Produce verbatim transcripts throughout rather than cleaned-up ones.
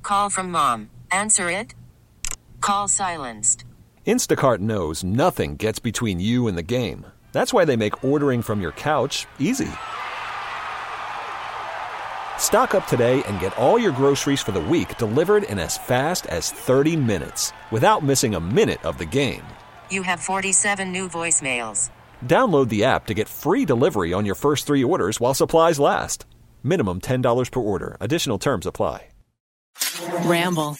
Call from mom. Answer it. Call silenced. Instacart knows nothing gets between you and the game. That's why they make ordering from your couch easy. Stock up today and get all your groceries for the week delivered in as fast as thirty minutes without missing a minute of the game. You have forty-seven new voicemails. Download the app to get free delivery on your first three orders while supplies last. Minimum ten dollars per order. Additional terms apply. Ramble.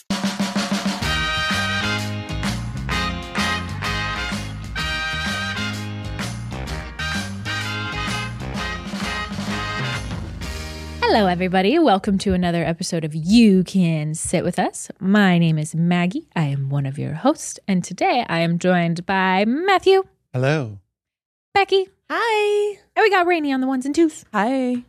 Hello, everybody. Welcome to another episode of You Can Sit With Us. My name is Maggie. I am one of your hosts, and today I am joined by Matthew. Hello. Becky. Hi. And we got Rainey on the ones and twos. Hi.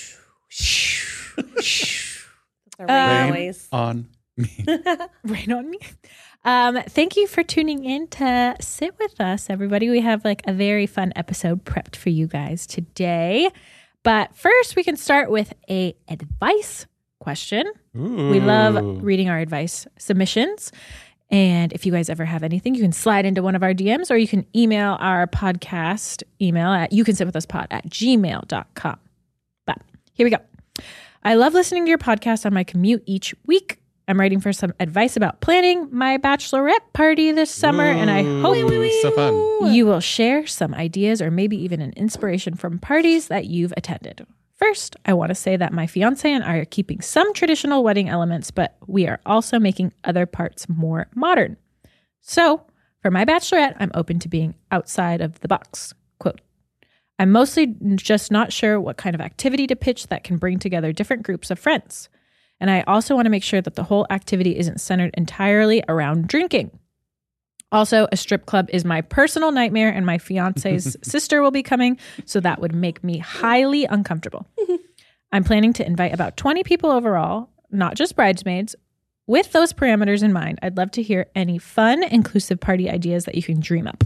Um, Rain on me. Rain on me. Um, thank you for tuning in to sit with us, everybody. We have like a very fun episode prepped for you guys today. But first, we can start with a advice question. Ooh. We love reading our advice submissions. And if you guys ever have anything, you can slide into one of our D Ms or you can email our podcast email at you can sit with us pod at gmail dot com. But here we go. I love listening to your podcast on my commute each week. I'm writing for some advice about planning my bachelorette party this summer, Ooh, and I hope so fun. you will share some ideas or maybe even an inspiration from parties that you've attended. First, I want to say that my fiance and I are keeping some traditional wedding elements, but we are also making other parts more modern. So, for my bachelorette, I'm open to being outside of the box. Quote, I'm mostly just not sure what kind of activity to pitch that can bring together different groups of friends. And I also want to make sure that the whole activity isn't centered entirely around drinking. Also, a strip club is my personal nightmare, and my fiance's sister will be coming, so that would make me highly uncomfortable. I'm planning to invite about twenty people overall, not just bridesmaids. With those parameters in mind, I'd love to hear any fun, inclusive party ideas that you can dream up.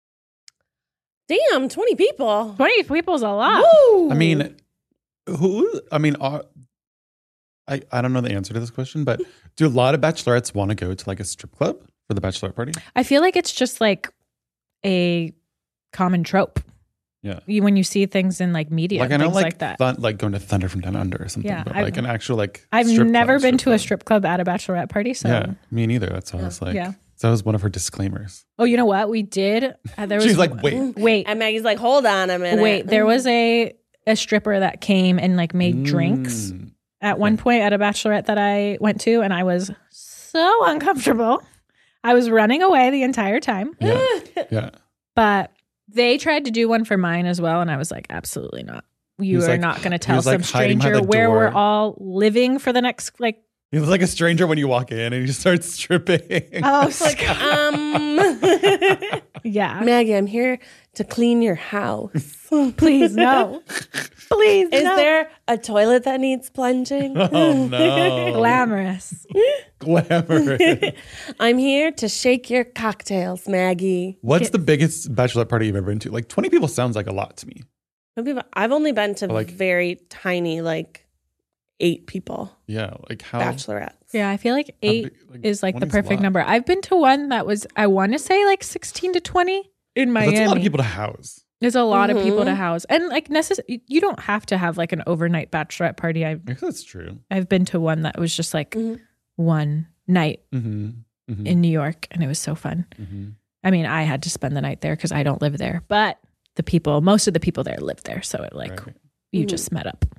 Damn, twenty people. twenty people is a lot. Woo! I mean, who, I mean, are, I, I don't know the answer to this question, but do a lot of bachelorettes want to go to like a strip club for the bachelorette party? I feel like it's just like a common trope. Yeah. You, when you see things in like media, Like I and know things like, like that. thun- like going to Thunder from Down Under or something, Yeah, but I've- like an actual like I've strip never club, been strip to a club. strip club at a bachelorette party. So Yeah, me neither. That's why I was like, yeah. so that was one of her disclaimers. Oh, you know what? We did. Uh, there was, She's like, wait. wait, And Maggie's like, hold on a minute. wait. There was a a stripper that came and like made drinks Mm. at one point at a bachelorette that I went to, and I was so uncomfortable. I was running away the entire time. Yeah, yeah. But they tried to do one for mine as well, and I was like, absolutely not. You was are like- not going to he tell was, like, some hiding behind stranger the where we're door. all living for the next like. He was like a stranger when you walk in and he just starts stripping. Oh, like, um, yeah. Maggie, I'm here to clean your house. Please no. Please Is no. there a toilet that needs plunging? Oh no. Glamorous? Glamorous. I'm here to shake your cocktails, Maggie. What's the biggest bachelorette party you've ever been to? Like twenty people sounds like a lot to me. Some people- I've only been to Like- very tiny, like eight people Yeah, like how bachelorettes. Yeah, I feel like how eight big- like, is like the twenty is a perfect lot. number. I've been to one that was, I want to say like sixteen to twenty in But Miami. That's a lot of people to house. There's a lot of people to Mhm. house. And like necess- you don't have to have like an overnight bachelorette party. I've, I guess that's true. I've been to one that was just like Mhm. one night Mm-hmm. Mm-hmm. in New York, and it was so fun. mm-hmm. I mean, I had to spend the night there because I don't live there, but the people, most of the people there live there. So it like, Right. you Mhm. just met up.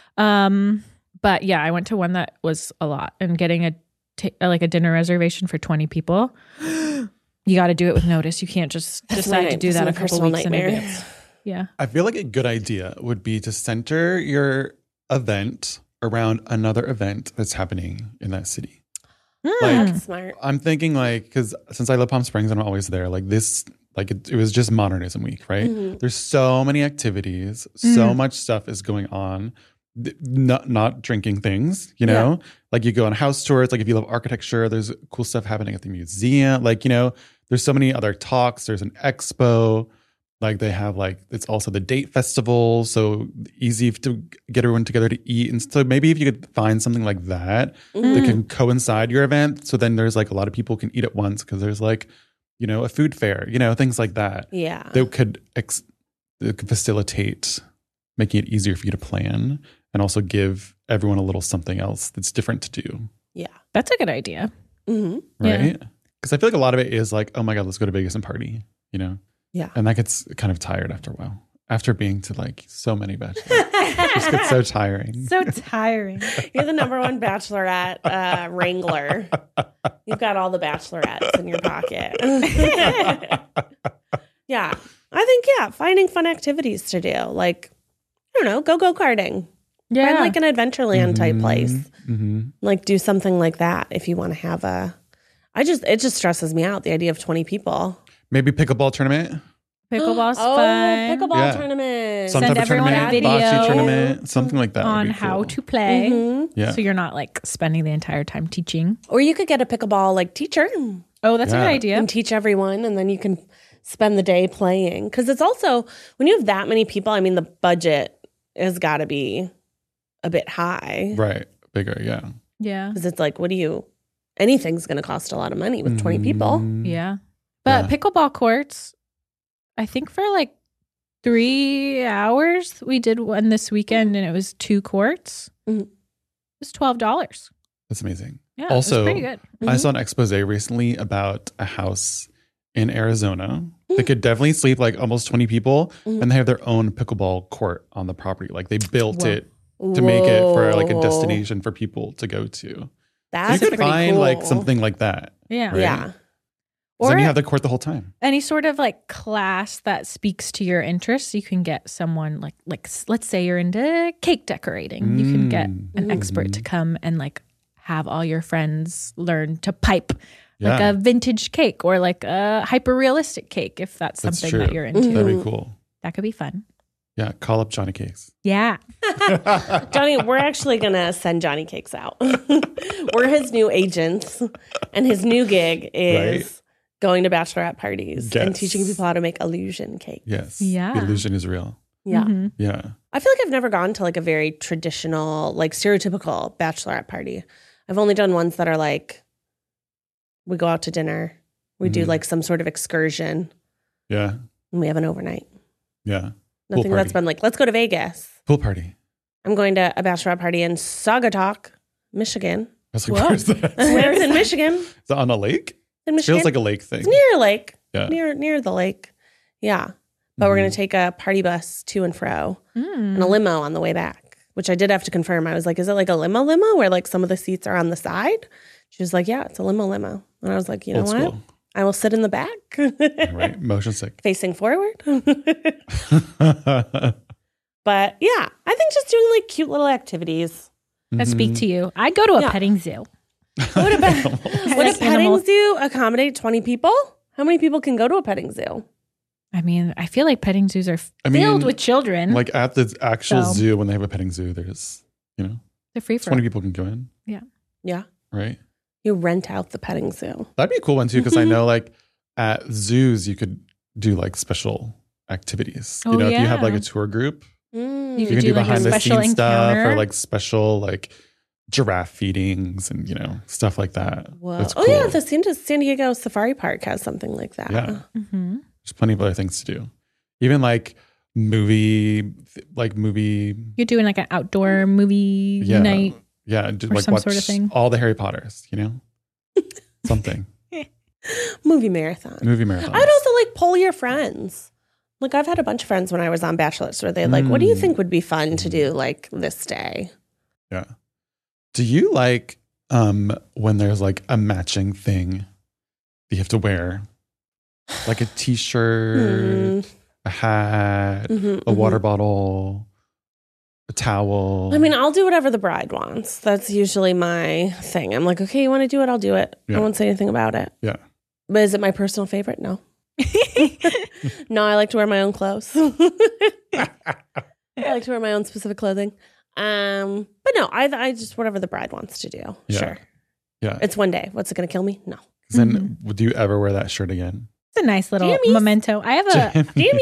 Um, but yeah, I went to one that was a lot, and getting a t- like a dinner reservation for twenty people, you got to do it with notice. You can't just That's decide my- to do that's that my a couple personal weeks in nightmare. advance. Yeah. I feel like a good idea would be to center your event around another event that's happening in that city. Mm. Like, Smart. I'm thinking like, because since I live Palm Springs and I'm always there, like this, like it, it was just Modernism Week, right? Mhm. There's so many activities, so Mm. much stuff is going on. Th- Not not drinking things, you know. Like you go on house tours. Like if you love architecture, there's cool stuff happening at the museum. Like you know, there's so many other talks. There's an expo. Like they have like, it's also the date festival. So easy to get everyone together to eat. And so maybe if you could find something like that Mm-hmm. that can coincide your event. So then there's like a lot of people can eat at once because there's like, you know, a food fair, you know, things like that. Yeah. That could, ex- that could facilitate making it easier for you to plan and also give everyone a little something else that's different to do. Yeah. That's a good idea. Mm-hmm. Yeah. Right? Because I feel like a lot of it is like, oh my God, let's go to Vegas and party, you know? Yeah. And that gets kind of tired after a while. After being to like so many bachelorettes. It just gets so tiring. So tiring. You're the number one bachelorette uh, wrangler. You've got all the bachelorettes in your pocket. Yeah. I think, yeah, finding fun activities to do. Like, I don't know, go go karting. Yeah. Find like an Adventureland type place. Mm-hmm. Like do something like that if you want to have a. I just, it just stresses me out, the idea of twenty people. Maybe pickleball tournament. Pickleball's oh, fun. pickleball Yeah. tournament. Some Send type of everyone a tournament, video bocce tournament, something like that. would on be how cool. to play. Mhm. Yeah. So you're not like spending the entire time teaching. Or you could get a pickleball like teacher Oh, that's a Yeah. good idea. and teach everyone, and then you can spend the day playing. Because it's also, when you have that many people, I mean, the budget has got to be a bit high. Right. Bigger, yeah. Yeah. Because it's like, what do you, anything's going to cost a lot of money with twenty people. Mm, Yeah. But Yeah. pickleball courts, I think for like three hours, we did one this weekend and it was two courts. Mhm. It was twelve dollars. That's amazing. Yeah. Also, it was pretty good. I saw an expose recently about a house in Arizona that could definitely sleep like almost twenty people, Mhm. and they have their own pickleball court on the property. Like they built Whoa. it to make it for like a Whoa. destination for people to go to. So That's you could pretty find cool. like something like that. Yeah. Right. Yeah. 'Cause then Or you have the court the whole time. any sort of like class that speaks to your interests. You can get someone like, like s- let's say you're into cake decorating. You can get Mm. an expert to come and like have all your friends learn to pipe like Yeah. a vintage cake or like a hyper realistic cake if that's That's something that true. you're into. That'd be cool. That could be fun. Yeah, call up Johnny Cakes. Yeah. Johnny, we're actually going to send Johnny Cakes out. We're his new agents, and his new gig is Right. going to bachelorette parties and Yes. teaching people how to make illusion cake. Yes. Yeah. The illusion is real. Yeah. Mhm. Yeah. I feel like I've never gone to like a very traditional, like stereotypical bachelorette party. I've only done ones that are like, we go out to dinner, we do Mhm. like some sort of excursion, Yeah. and we have an overnight. Yeah. Pool Nothing that's party. been like, let's go to Vegas. Pool party. I'm going to a bachelorette party in Saugatuck, Michigan. I was like, Whoa. where's that? Where it's in Michigan. Is it on a lake? In Michigan. Feels like a lake thing. It's near a lake. Yeah. Near near the lake. Yeah. But we're Mhm. gonna take a party bus to and fro Mm. and a limo on the way back, which I did have to confirm. I was like, is it like a limo limo where like some of the seats are on the side? She was like, yeah, it's a limo limo. And I was like, you know Old what? school. I will sit in the back. Right. Motion sick. Facing forward. But yeah, I think just doing like cute little activities. That speak to you. I'd go to a Yeah. petting zoo. Would a, pe- would Like a petting animals. zoo accommodate twenty people? How many people can go to a petting zoo? I mean, I feel like petting zoos are I filled mean, with children. Like at the actual So- zoo, when they have a petting zoo, there's, you know, They're free for twenty people can go in. Yeah. Right. You rent out the petting zoo. That'd be a cool one too, because I Mhm. know like at zoos, you could do like special activities. You Oh, know, if you have like yeah. a tour group, Mm. You you could can do, do like, a behind the special scenes stuff or encounter. like special like giraffe feedings and, you know, stuff like that. Whoa. That's Oh cool. yeah, the San, San Diego Safari Park has something like that. Yeah. hmm There's plenty of other things to do. Even like movie, like movie, You're doing like an outdoor movie yeah, night. yeah, do, or like some watch sort of thing. all the Harry Potters. You know, something Movie marathon. movie marathon. I would also like poll your friends. Like I've had a bunch of friends when I was on Bachelorettes where they're like, what do you Mm. think would be fun to do like this day? Yeah. Do you like um when there's like a matching thing that you have to wear, like a T-shirt, a hat, Mhm, a mhm. water bottle, a towel? I mean, I'll do whatever the bride wants. That's usually my thing. I'm like, okay, you want to do it? I'll do it. Yeah. I won't say anything about it. yeah. But is it my personal favorite? No. No, I like to wear my own clothes. I like to wear my own specific clothing. Um, but no, I I just whatever the bride wants to do. Yeah. Sure. Yeah. It's one day. What's it going to kill me? No. 'Cause then, would you ever wear that shirt again? It's a nice little Jammies. memento. I have a Jammies.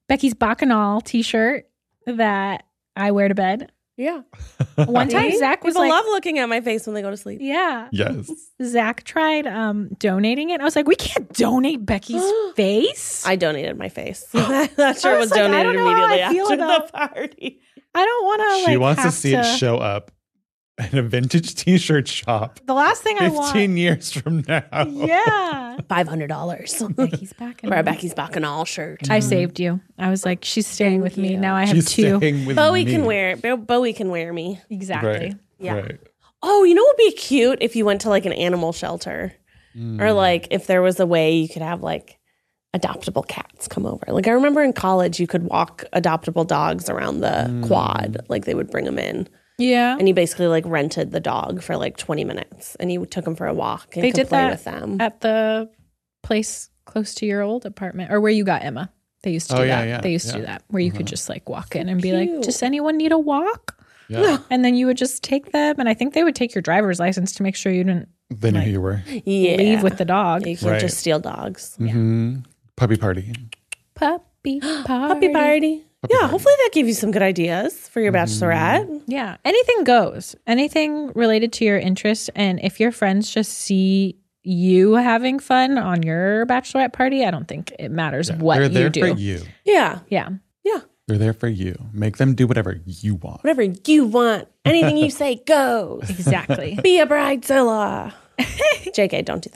Becky's Bacchanal t-shirt that I wear to bed. Yeah. One time See? Zach was People like, love looking at my face when they go to sleep. yeah. Yes. Zach tried um, donating it. I was like, we can't donate Becky's face. I donated my face. I'm not sure I it was was like, I don't donated know how I immediately feel after about- the party. I don't want to like She wants to have see it show up in a vintage t-shirt shop The last thing I want. fifteen years from now. Yeah. five hundred dollars Becky's back. for a Becky's Bacchanal shirt. I saved you. I was like, she's staying with me. you. Now I have She's two. staying with Bowie me. can wear it. Bo- Bowie can wear me. Exactly. Right. Yeah. Right. Oh, you know what would be cute if you went to like an animal shelter? Mm. Or like if there was a way you could have like adoptable cats come over. Like I remember in college you could walk adoptable dogs around the Mm. quad. Like they would bring them in. Yeah. And you basically like rented the dog for like twenty minutes and you took them for a walk and They could did play that with them. At the place close to your old apartment or where you got Emma. They used to Oh, do yeah, that. yeah, they used to yeah. do that where you could just like walk in and be like, Cute. does anyone need a walk? Yeah. And then you would just take them. And I think they would take your driver's license to make sure you didn't They knew Like- who you were. Yeah. leave with the dog. You can't Right. just steal dogs. hmm Puppy party. Puppy party. Puppy party. Puppy yeah, party. hopefully that gave you some good ideas for your bachelorette. Yeah. Anything goes. Anything related to your interest. And if your friends just see you having fun on your bachelorette party, I don't think it matters Yeah. what They're you there do. for you. Yeah. Yeah. Yeah. They're there for you. Make them do whatever you want. Whatever you want. Anything you say goes. Exactly. Be a bridezilla. J K, don't do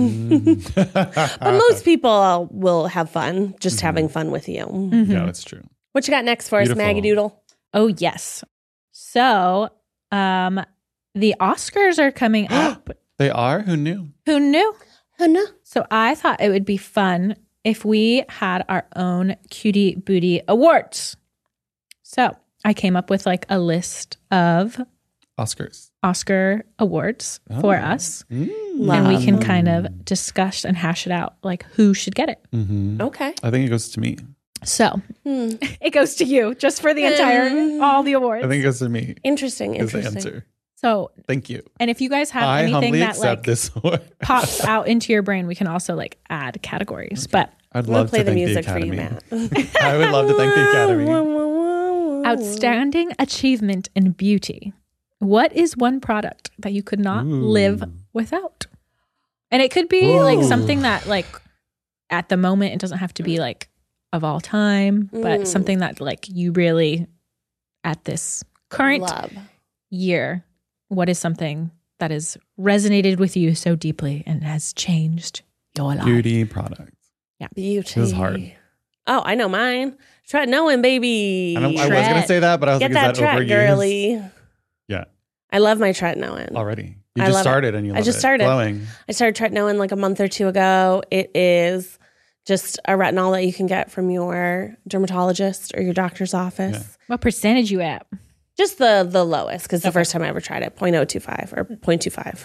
that. But most people will have fun just having fun with you. Mhm. Yeah, that's true. What you got next for Beautiful. us, Maggie Doodle? Oh, yes. So, um, the Oscars are coming up. They are? Who knew? Who knew? Oh, no. So I thought it would be fun if we had our own Cutie Booty Awards. So I came up with like a list of Oscars. Oscar awards for Oh. us. Mm. And we can kind of discuss and hash it out, like who should get it. hmm Okay. I think it goes to me. So Hmm. it goes to you just for the entire, Hmm. all the awards. I think it goes to me. Interesting. Is the Interesting. answer. So, Thank you. and if you guys have I anything humbly that accept like this award. pops out into your brain, we can also like add categories. But I'd I'm going love to play to the thank music the for you, Academy. Matt. I would love to thank the Academy. outstanding achievement in beauty. What is one product that you could not Ooh. live without? And it could be like Ooh. something that like at the moment it doesn't have to be like of all time, but Mm. something that like you really at this current Love. year, what is something that has resonated with you so deeply and has changed your life? Beauty products. Beauty. It was hard. Oh, I know mine. Try knowing, baby. I, don't, I was Tret. going to say that, but I was Get like, that is that track, overused? girly. Yeah. I love my Tretinoin. Already. You I just love it. started and you I love just it. started. Glowing. I started Tretinoin like a month or two ago. It is just a retinol that you can get from your dermatologist or your doctor's office. Yeah. What percentage you at? Just the the lowest because the first time I ever tried it, zero point zero two five or zero point two five.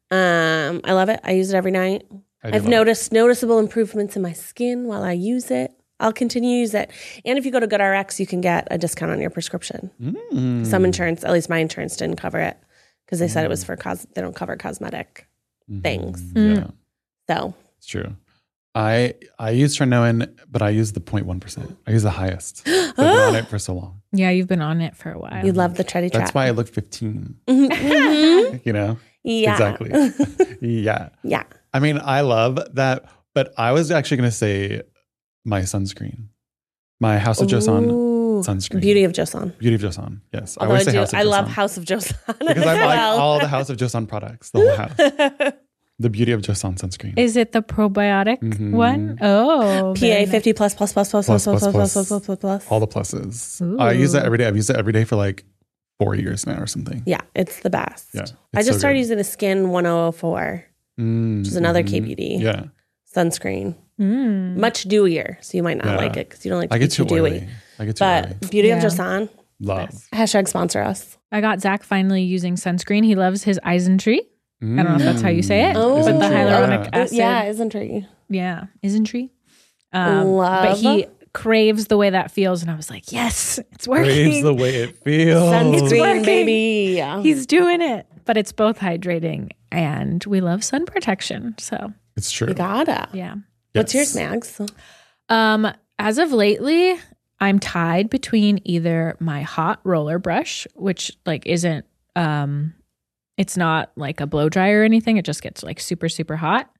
Um, I love it. I use it every night. I do I've love noticed noticeable improvements in my skin while I use it. I'll continue to use it. And if you go to GoodRx, you can get a discount on your prescription. it. Mm. Some insurance, at least my insurance, didn't cover it because they said it was for cos. They don't cover cosmetic things. Mhm. Yeah, So it's true. I I use Tretinoin, but I use the zero point one percent. I use the highest. I've been on it for so long. Yeah, you've been on it for a while. you love the Treddy That's trap. why I look fifteen. Mhm. You know? Yeah. Exactly. Yeah. Yeah. I mean, I love that, but I was actually going to say my sunscreen. My House of Joseon Ooh. sunscreen. Beauty of Joseon. Beauty of Joseon. Yes. Although I, always say do, House of I love Joseon. House of Joseon. Because I as like well. all the House of Joseon products, the whole house. The Beauty of Joseon sunscreen. Is it the probiotic Mhm. one? Oh, P A very nice. fifty plus plus plus plus plus plus plus plus plus plus plus plus. all the pluses. Ooh. I use it every day. I've used it every day for like four years now or something. Yeah, it's the best. Yeah, I it's just so started good. using the Skin one oh oh four, Mm, which is another mhm. K B D Yeah. sunscreen. Mm. Much dewier, so you might not Yeah. like it because you don't like to I be get too too dewy. oily. I get too But oily. Beauty Yeah. of Joseon, Love. hashtag sponsor us. I got Zach finally using sunscreen. He loves his Eisentree. I don't know if that's how you say it. Oh. But the Isn't hyaluronic true. acid. Yeah, isn't it? Yeah, Isntree. Um, but Love. he craves the way that feels. And I was like, yes, it's working. Craves the way it feels. Sunscreen, working. baby. Yeah. He's doing it. But it's both hydrating and we love sun protection. So, It's true. You gotta. yeah. What's yours, Yes. Mags? Um, as of lately, I'm tied between either my hot roller brush, which like isn't, um, it's not like a blow dry or anything. It just gets like super, super hot.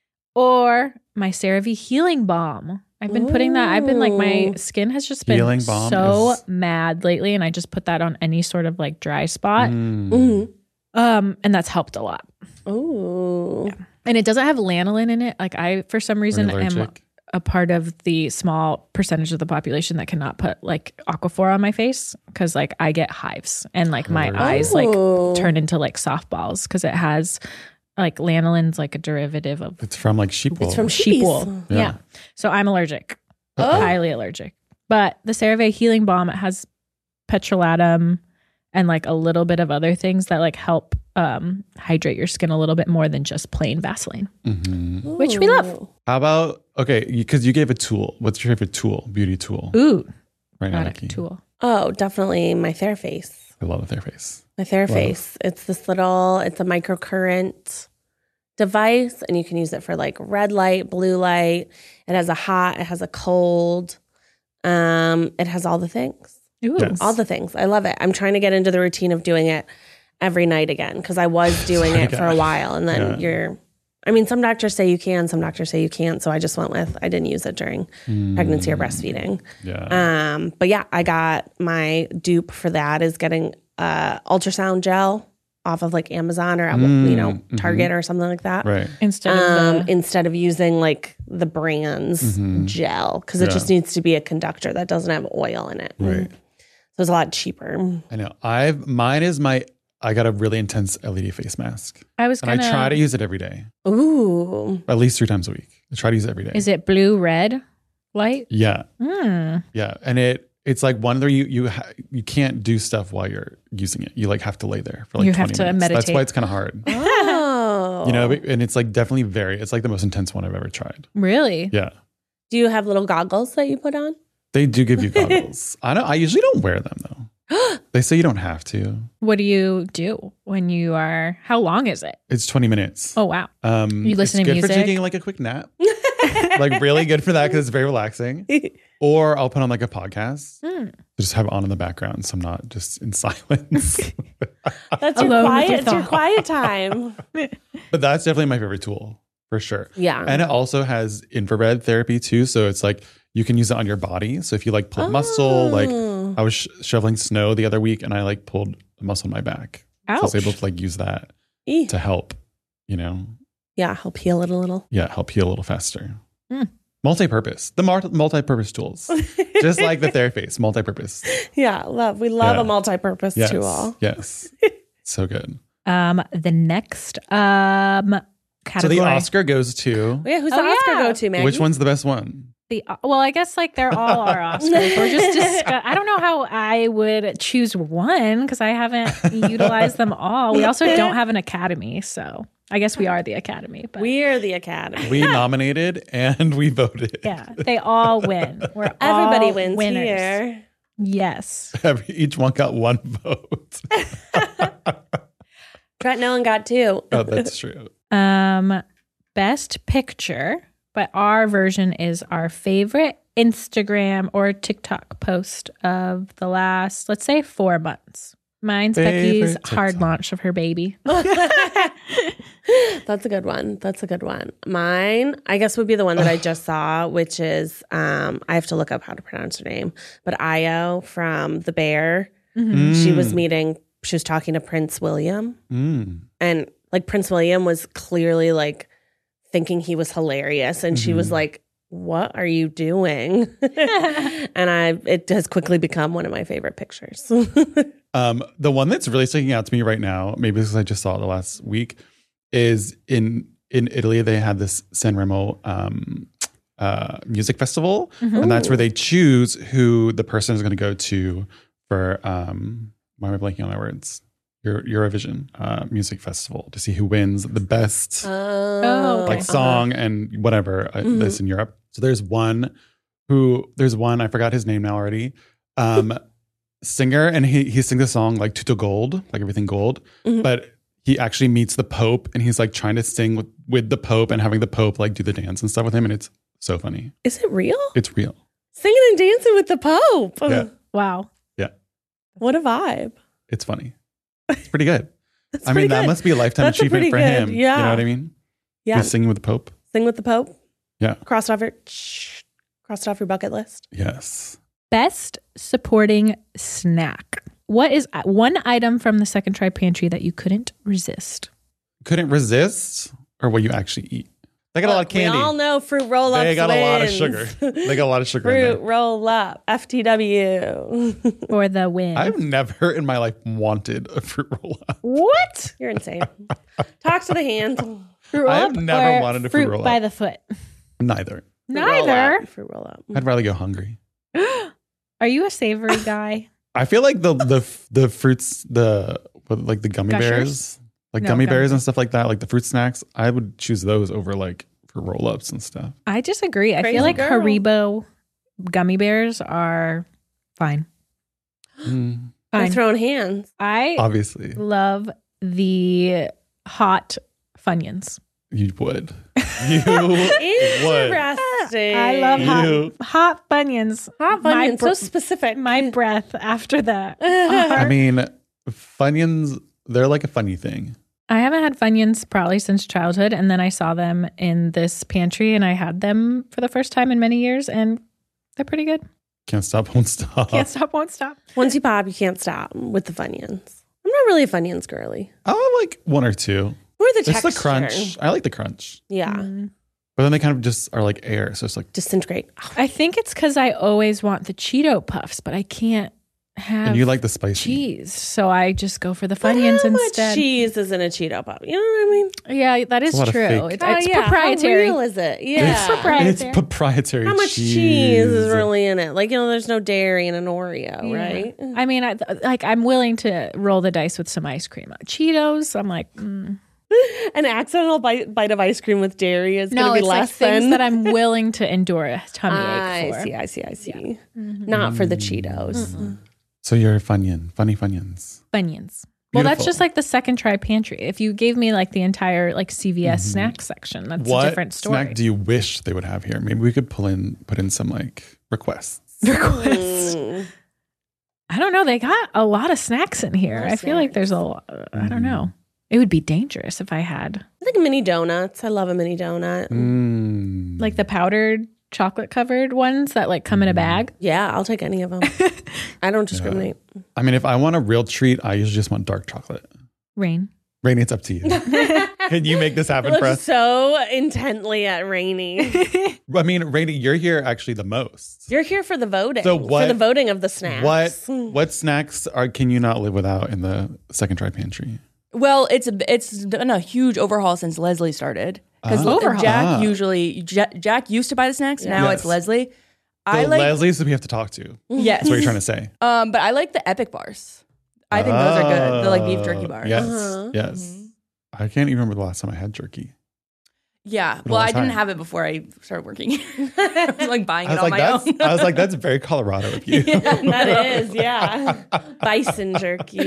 Or my CeraVe Healing Balm. I've been putting that. I've been like, my skin has just been Healing balm so is- mad lately. And I just put that on any sort of like dry spot. Mm. Mm-hmm. Um, and that's helped a lot. Oh. And it doesn't have lanolin in it. Like I, for some reason, Are you am allergic? a part of the small percentage of the population that cannot put like Aquaphor on my face because like I get hives and like my Oh. eyes like turn into like softballs because it has like lanolin's like a derivative of It's from like sheep wool. It's from sheep sheepies. wool. Yeah. Yeah. So I'm allergic, Oh. highly allergic. But the CeraVe Healing Balm, it has petrolatum and like a little bit of other things that like help um, hydrate your skin a little bit more than just plain Vaseline, Mhm. which we love. Ooh. How about, okay, because you gave a tool. What's your favorite tool, beauty tool Ooh, right now, product Nikki? tool. Oh, definitely my Theraface. I love the Theraface. My Theraface. It's this little, it's a microcurrent device, and you can use it for like red light, blue light. It has a hot, it has a cold. Um, it has all the things. Ooh. Yes. All the things. I love it. I'm trying to get into the routine of doing it every night again because I was doing Sorry, it for a guys. while, and then Yeah. you're. I mean, some doctors say you can, some doctors say you can't. So I just went with I didn't use it during pregnancy or breastfeeding. Yeah. Um, but yeah, I got my dupe for that is getting uh, ultrasound gel off of like Amazon or Mm, you know mhm. Target or something like that. right. Instead of Um, the, instead of using like the brand's Mhm. gel because it Yeah. just needs to be a conductor that doesn't have oil in it. Right. So it's a lot cheaper. I know. I've, mine is my, I got a really intense L E D face mask. I was And gonna. I try to use it every day, Ooh. at least three times a week. I try to use it every day. Is it blue red light? Yeah. Hmm. Yeah. And it, it's like one where you, you, ha- you can't do stuff while you're using it. You like have to lay there for like You have twenty to minutes. That's meditate. why it's kind of hard. Oh. You know, and it's like definitely very, it's like the most intense one I've ever tried. Really? Yeah. Do you have little goggles that you put on? They do give you goggles. I don't, I usually don't wear them though. They say you don't have to. What do you do when you are? How long is it? It's twenty minutes. Oh wow. Um, You listen it's to good for music? taking like a quick nap. Like really good for that because it's very relaxing. Or I'll put on like a podcast. Hmm. Just have it on in the background so I'm not just in silence. That's your Alone with quiet. your It's your thoughts. quiet time. But that's definitely my favorite tool for sure. Yeah. And it also has infrared therapy too. So it's like you can use it on your body. So if you like pull muscle, like Oh. I was sh- shoveling snow the other week and I like pulled a muscle in my back. So I was Ouch. able to like use that Eh. to help, you know, Yeah, help heal it a little. yeah, help heal a little faster. Hmm. Multi-purpose, the mar- multi-purpose tools, just like the Theraface, multi-purpose. Yeah, love. We love Yeah. a multi-purpose Yes, tool. yes, so good. Um, the next um So category. the Oscar goes to Yeah, who's the Oh, Oscar yeah. go to, Maggie? which one's the best one? The well, I guess like they're all our Oscars. We're just discuss- I don't know how I would choose one because I haven't utilized them all. We also don't have an Academy, so I guess we are the Academy. But We're the Academy. We nominated and we voted. yeah, they all win. We're Everybody all wins winners. here. Yes. Every, each one got one vote. Trent Nolan got two. Oh, that's true. Um, best picture, but our version is our favorite Instagram or TikTok post of the last, let's say, four months. Mine's Favorite Becky's hard TikTok. launch of her baby. That's a good one. That's a good one. Mine, I guess, would be the one that I just saw, which is um, I have to look up how to pronounce her name, but Io from The Bear. She was meeting. She was talking to Prince William, Mm. and like Prince William was clearly like thinking he was hilarious, and she was like, "What are you doing?" And I, it has quickly become one of my favorite pictures. Um, the one that's really sticking out to me right now, maybe because I just saw it the last week, is in in Italy. They had this Sanremo um, uh, music festival, and that's where they choose who the person is going to go to for. Um, why am I blanking on my words? Euro, Eurovision uh, music festival to see who wins the best Oh, okay. like song and whatever uh, Mhm. this in Europe. So there's one who there's one I forgot his name now already. Um, singer, and he he sings a song like Tutto Gold, like everything gold, Mhm. but he actually meets the Pope and he's like trying to sing with, with the Pope and having the Pope like do the dance and stuff with him, and it's so funny. Is it real? It's real. Singing and dancing with the Pope. Yeah. Wow. What a vibe. It's funny. It's pretty good. That's I mean, pretty that good. must be a lifetime That's a achievement pretty for good- him. yeah. You know what I mean? Yeah. He's singing with the Pope. Sing with the Pope. Yeah. Cross it off your cross it off your bucket list. Yes. Best supporting snack. What is one item from the Second Try Pantry that you couldn't resist? Couldn't resist, or what you actually eat? They got a lot of candy. We all know fruit roll ups. They got a lot of sugar. They got a lot of sugar in Fruit there. roll up. F T W. For the win. I've never in my life wanted a fruit roll up. What? You're insane. Talk to the hand. Fruit roll I've up never or wanted a fruit roll by up. the foot. Neither. Fruit roll Neither. up. Fruit roll up. I'd rather go hungry. Are you a savory guy? I feel like the the the fruits, the what, like the gummy Gushers? bears, like No, gummy gummy bears and bears. stuff like that, like the fruit snacks. I would choose those over like for roll ups and stuff. I disagree. I Crazy feel like girl. Haribo gummy bears are fine. Mm, They're Fine. throwing hands. I obviously, love the hot Funyuns. you would. You would. Interesting. I love hot, You- hot Funyuns. hot My onion. br- So specific. My breath after that. I mean, Funyuns. They're like a funny thing. I haven't had Funyuns probably since childhood, and then I saw them in this pantry, and I had them for the first time in many years, and they're pretty good. Can't stop, won't stop. Can't stop, won't stop. Once you pop, you can't stop with the Funyuns. I'm not really a Funyuns girly. I like one or two. Or the It's texture. the crunch. I like the crunch, Yeah. Mm. but then they kind of just are like air. So it's like, Disintegrate. I think it's because I always want the Cheeto Puffs, but I can't have and you like the spicy. cheese, so I just go for the But Funyuns how much instead. cheese is in a Cheeto Puff? You know what I mean? Yeah, that is It's a lot of true. fake- It's, Oh, it's yeah. proprietary. How real is it? Yeah. It's proprietary. It's proprietary. How much cheese. cheese is really in it? Like, you know, there's no dairy in an Oreo, Yeah. right? I mean, I, like I'm willing to roll the dice with some ice cream. Cheetos, I'm like, mm. An accidental bite, bite of ice cream with dairy is no, going to be it's less like things than that I'm willing to endure a tummy I ache for. see, I see, I see. Not for the Cheetos. So you're a Funyun, funny Funyuns. Funyuns. Well, that's Beautiful. just like the Second Try Pantry. If you gave me like the entire like C V S snack section, that's What a different story. snack do you wish they would have here? Maybe we could pull in, put in some like requests. Request. Mm. I don't know. They got a lot of snacks in here. More I feel like snacks. there's a lot. I don't know. It would be dangerous if I had I think mini donuts. I love a mini donut. Mm. like the powdered chocolate covered ones that like come in a bag. Yeah, I'll take any of them. I don't discriminate. I mean, if I want a real treat, I usually just want dark chocolate. Rain. Rainy, it's up to you. Can you make this happen for Look us? so intently at Rainy. I mean, Rainy, you're here actually the most. You're here for the voting. So what- For the voting of the snacks. What what snacks are can you not live without in the Second Try Pantry? Well, it's a, it's done a huge overhaul since Leslie started. Because Ah. Overhaul. Jack Ah. usually Jack, Jack used to buy the snacks. Now Yes. it's Leslie. The I like Leslie's that we have to talk to. yes. That's what you're trying to say. Um, but I like the Epic bars. I think those are good. The like beef jerky Oh, bars. Yes, Uh-huh. yes. I can't even remember the last time I had jerky. Yeah. a Well, long I didn't time. have it before I started working here. I was like buying I it was on like, my that's. own. I was like, that's very Colorado of you. That is, yeah. Bison jerky.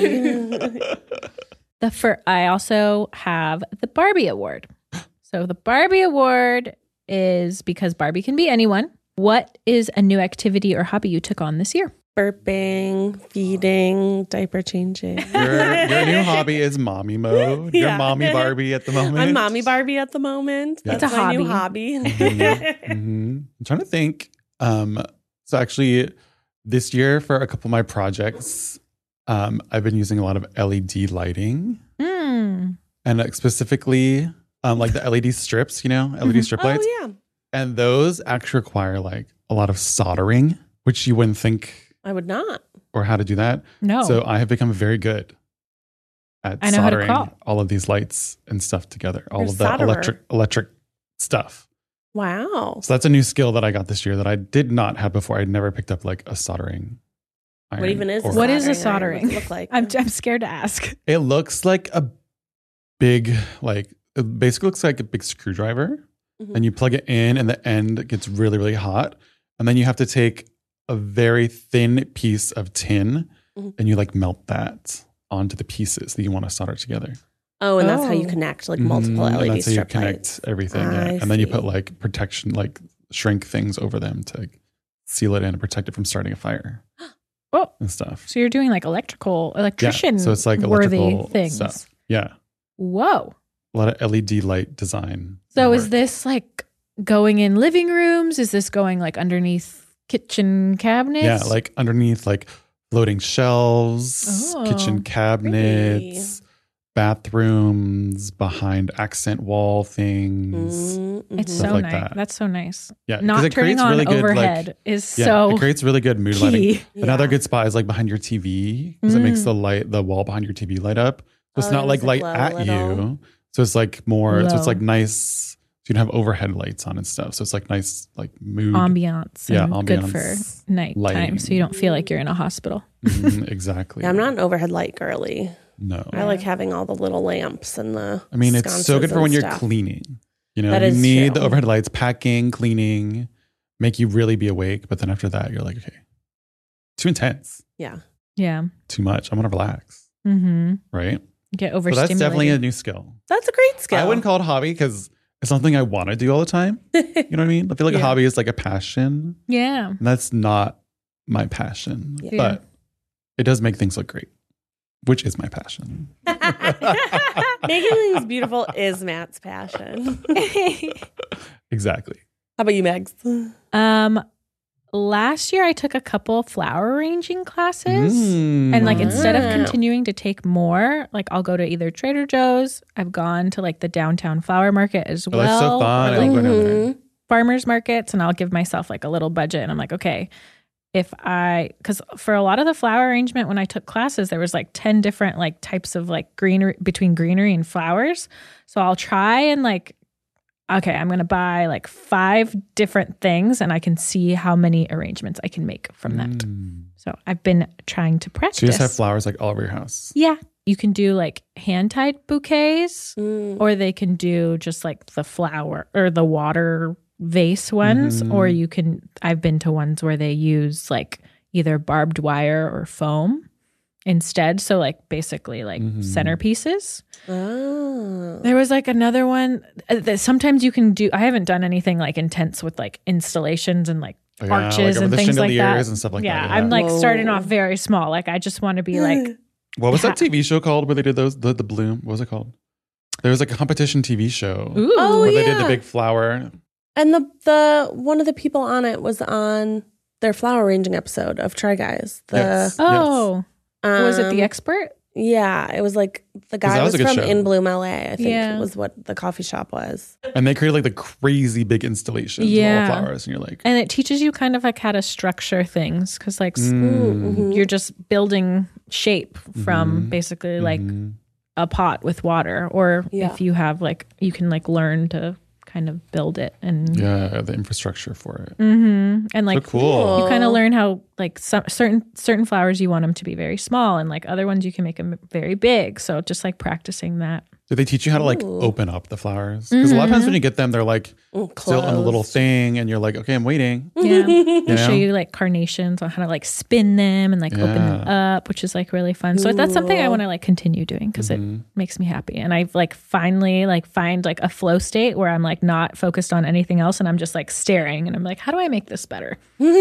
The fir- I also have the Barbie Award. So the Barbie Award is because Barbie can be anyone. What is a new activity or hobby you took on this year? Burping, feeding, diaper changing. Your, your new hobby is mommy mode. You're Yeah. mommy Barbie at the moment. I'm mommy Barbie at the moment. Yeah. That's It's a my new hobby. Mhm. I'm trying to think. Um, so actually, this year for a couple of my projects, um, I've been using a lot of L E D lighting, Hmm. and like specifically, um, like the L E D strips. You know, L E D strip lights, Oh, yeah. and those actually require like a lot of soldering, which you wouldn't think I would not. or how to do that. No. So I have become very good at I know how to soldering crawl. all of these lights and stuff together, all You're a of the solderer. electric electric stuff. Wow. So that's a new skill that I got this year that I did not have before. I'd never picked up like a soldering iron. What even is or- a What is a soldering iron? soldering? What's it look like? I'm, I'm scared to ask. It looks like a big, like, it basically looks like a big screwdriver. Mhm. And you plug it in, and the end gets really, really hot. And then you have to take a very thin piece of tin Mhm. and you like melt that onto the pieces that you want to solder together. Oh, and that's how you Oh. connect like multiple Mhm. L E D And that's how you strip connect lights. everything. I Yeah. And then you see. put like protection, like shrink things over them to seal it in and protect it from starting a fire Oh, and stuff. so you're doing like electrical, electrician Yeah, so it's like worthy electrical things. stuff. Yeah. Whoa. A lot of L E D light design. So is work. this like going in living rooms? Is this going like underneath kitchen cabinets? Yeah, like underneath like floating shelves, Oh, kitchen cabinets, bathrooms, behind accent wall things. Mm-hmm. it's stuff so like nice. that. That's so nice. Yeah, 'cause Not it turning creates on really good, overhead like- is Yeah, so it creates really good mood key. lighting. Another Yeah. good spot is like behind your T V because it makes Mm. the light, the wall behind your T V light up. So it's Oh, not like does it light glow a at little? you. So it's like more. So it's Low. like nice. So you don't have overhead lights on and stuff. So it's like nice, like mood. ambiance. Yeah, and good for ambiance, nighttime, lighting. so you don't feel like you're in a hospital. Mhm, exactly. Yeah, I'm not an overhead light girly. No. I like having all the little lamps and the. I mean, it's so good for sconces when and you're stuff. cleaning. You know, That you is need true. the overhead lights, packing, cleaning, make you really be awake. But then after that, you're like, okay, too intense, Yeah. Yeah. too much. I want to relax, Mm-hmm. right? Get So overstimulated. that's definitely a new skill. That's a great skill. I wouldn't call it a hobby because it's something I want to do all the time. You know what I mean? I feel like a Yeah. hobby is like a passion, yeah. and that's not my passion. Yeah. But it does make things look great, which is my passion. Making things beautiful is Matt's passion. Exactly. How about you, Megs? um, last year I took a couple flower arranging classes. Mm. And like instead of Wow. continuing to take more, like I'll go to either Trader Joe's. I've gone to like the downtown flower market as Oh, well. that's so fun. or, I like love going down there. Mhm. farmers markets, and I'll give myself like a little budget, and I'm like, okay, if I, because for a lot of the flower arrangement when I took classes, there was like ten different like types of like greenery between greenery and flowers. So I'll try and like, okay, I'm gonna buy like five different things, and I can see how many arrangements I can make from that. Mm. So I've been trying to practice. So you just have flowers like all over your house. Yeah. You can do like hand tied bouquets, Mm. or they can do just like the flower or the water vase ones, Mhm. or you can, I've been to ones where they use like either barbed wire or foam instead. So, like basically like Mhm. centerpieces. Oh. There was like another one uh, that sometimes you can do. I haven't done anything like intense with like installations and like Oh, yeah, arches like and with the things like that. chandeliers and stuff like yeah, that. I'm like Whoa. starting off very small. Like I just want to be like, What was Ha- that T V show called where they did those the, the bloom? What was it called? There was like a competition T V show ooh, Oh, where yeah. they did the big flower. And the the one of the people on it was on their flower arranging episode of Try Guys. The Yes. oh, was it the um, expert? Yeah, it was like the guy that was was, a good from show. In Bloom, L A. I think Yeah. was what the coffee shop was. And they created like the crazy big installations Yeah. of all flowers. And you're like, And it teaches you kind of like how to structure things because like s- mm, Mhm. you're just building shape from Mhm. basically like mhm. a pot with water, or Yeah. if you have like you can like learn to kind of build it and yeah, the infrastructure for it. hmm and like So cool. you kind of learn how like some certain certain flowers you want them to be very small, and like other ones you can make them very big. So just like practicing that. Do they teach you how to like Ooh. open up the flowers? Because a lot of times Mhm. when you get them, they're like Mm, still in a little closed. thing, and you're like, okay, I'm waiting. Yeah. You They show know? you like carnations on how to like spin them and like open them up, which is like really fun. So that's something I Ooh. want to like continue doing because it Mhm. makes me happy. And I've like finally like find like a flow state where I'm like not focused on anything else, and I'm just like staring, and I'm like, how do I make this better?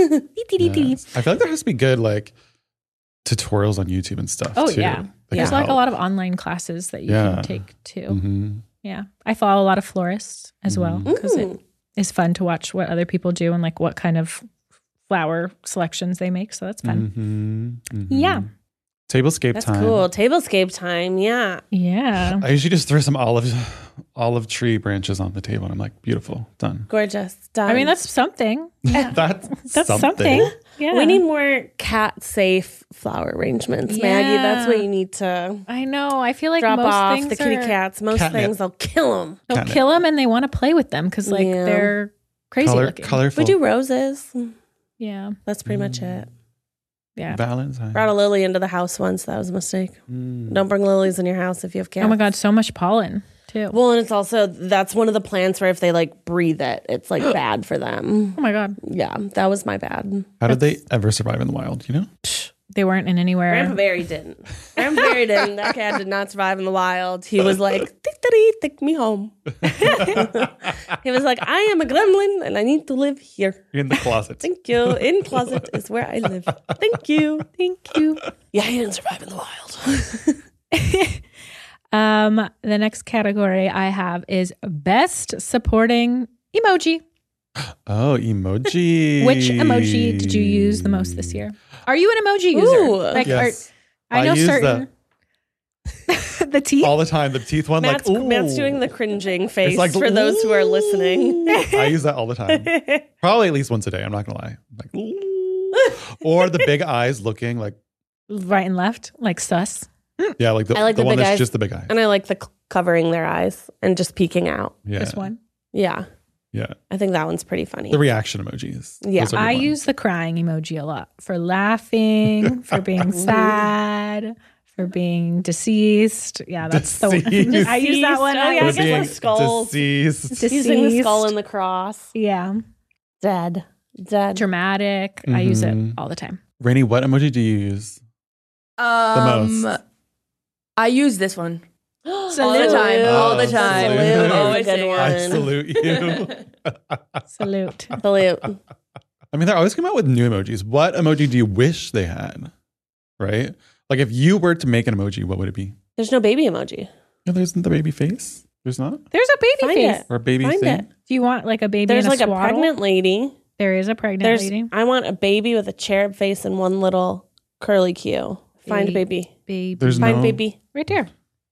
Yes. I feel like there has to be good like tutorials on YouTube and stuff. Oh too, yeah. that There's can like a help. lot of online classes that you Yeah. can take too. Mhm. Yeah. I follow a lot of florists as well Mhm. because Mm. it is fun to watch what other people do and like what kind of flower selections they make. So that's fun. Mhm. Mhm. Yeah. Tablescape That's time. cool. Tablescape time. Yeah. Yeah. I usually just throw some olive olive tree branches on the table, and I'm like, beautiful, done. Gorgeous. Done. I mean, that's something. That's That's something. Yeah. We need more cat safe flower arrangements, Maggie. That's what Yeah. you need to I know. I feel like drop most off things the kitty are- cats. Most Catnip. things they'll kill them. They'll Catnip. kill them and they want to play with them because like Yeah. they're crazy Color, looking. colorful. We do roses. Yeah. That's pretty much Mm. it. Yeah. Valentine. Brought a lily into the house once. That was a mistake. Mm. Don't bring lilies in your house if you have cats. Oh my God. So much pollen too. Well, and it's also that's one of the plants where if they like breathe it, it's like bad for them. Oh my God. Yeah, that was my bad. How did they ever survive in the wild? You know? they weren't in anywhere. Grandpa Barry didn't. Grandpa Barry didn't. That cat did not survive in the wild. He was like, "Tick-titty, take me home." He was like, "I am a gremlin and I need to live here." in the closet. Thank you. In closet is where I live. Thank you. Thank you. Yeah, he didn't survive in the wild. Um, the next category I have is best supporting emoji. Oh, emoji. Which emoji did you use the most this year? Are you an emoji user? Ooh. Like, Yes. are, I know use certain. The, teeth. All the time. The teeth one, Matt's, like, ooh. Matt's doing the cringing face like, for those who are listening. I use that all the time. Probably at least once a day. I'm not going to lie. Like, ooh. Or the big eyes looking like, Right and left, like sus. yeah, like the, I like the the one big that's eyes. just the big eye. And I like the c- covering their eyes and just peeking out. Yeah. This one. Yeah. Yeah. I think that one's pretty funny. The reaction emojis. Yeah. Those are good I ones. use the crying emoji a lot for laughing, for being sad, for being deceased. Yeah, that's the one. Deceased. I use that one. Oh, yeah, For I guess being the skulls. deceased. Deceased. Using the skull and the cross. Yeah. Dead. Dead. Dramatic. I use it Mhm. all the time. Rainey, what emoji do you use? Um, most. I use this one. Salute. All the time. All the Oh, time. salute. Always Good saying one. I salute you. Salute. Salute. I mean, they're always coming out with new emojis. What emoji do you wish they had? Right? Like, if you were to make an emoji, what would it be? There's no baby emoji. No, there's the baby face. There's not? There's a baby Find face. it. Or a baby Find thing? it. Do you want like a baby There's in a like a swaddle? pregnant lady. There is a pregnant There's lady. I want a baby with a cherub face and one little curly Q. Find Ba- baby. Baby. There's Find no. baby. Right there.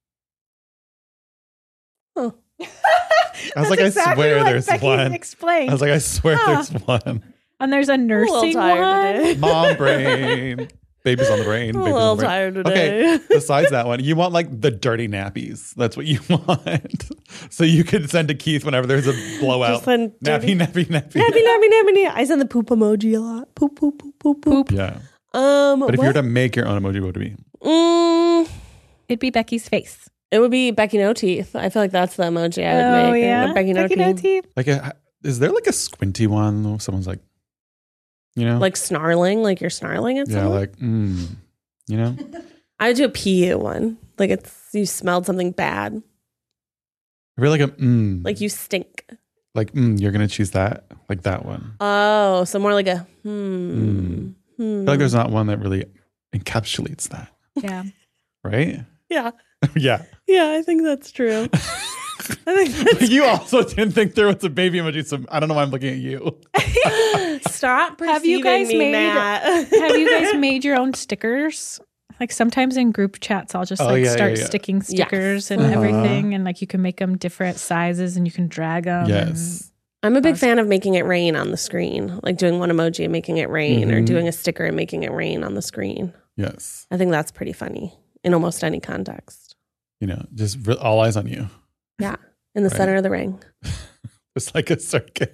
Oh. I was like, I swear there's one. Explained. I was like, I swear Huh. there's one. and there's a I'm a little nursing tired one. today. Mom brain. Baby's on the brain. I'm a Baby's little on the brain. tired today. Okay, besides that one, you want like the dirty nappies. That's what you want. So you could send to Keith whenever there's a blowout. Just send dirty- Nappy, nappy, nappy. Nappy, nappy, nappy, nappy. I send the poop emoji a lot. Poop, poop, poop, poop, poop. Yeah. Um, But if what? you were to make your own emoji, what would it be? Mm, It'd be Becky's face. it would be Becky No Teeth. I feel like that's the emoji I would Oh make. yeah. Becky No No Teeth. teeth. Like, a, is there like a squinty one? Someone's like, you know? Like snarling, like you're snarling at yeah, someone. like, mm, you know? I would do a P U one. Like it's you smelled something bad. I feel like a, mm, Like you stink. like, mm, you're going to choose that? Like that one. Oh, so more like a hmm. Mm. hmm. I feel like there's not one that really encapsulates that, Yeah. right? Yeah. Yeah. Yeah, I think that's true. I think that's But you also didn't think there was a baby emoji, so I don't know why I'm looking at you. Stop Have you perceiving guys me, made- Matt. Have you guys made your own stickers? Like sometimes in group chats, I'll just Oh, like yeah, start yeah, yeah. sticking stickers and Uh-huh. everything, and like you can make them different sizes and you can drag them. Yes. I'm a big fan of making it rain on the screen, like doing one emoji and making it rain, or Mhm. doing a sticker and making it rain on the screen. Yes. I think that's pretty funny in almost any context. You know, just re- all eyes on you. Yeah, in the Right. center of the ring. It's like a circus.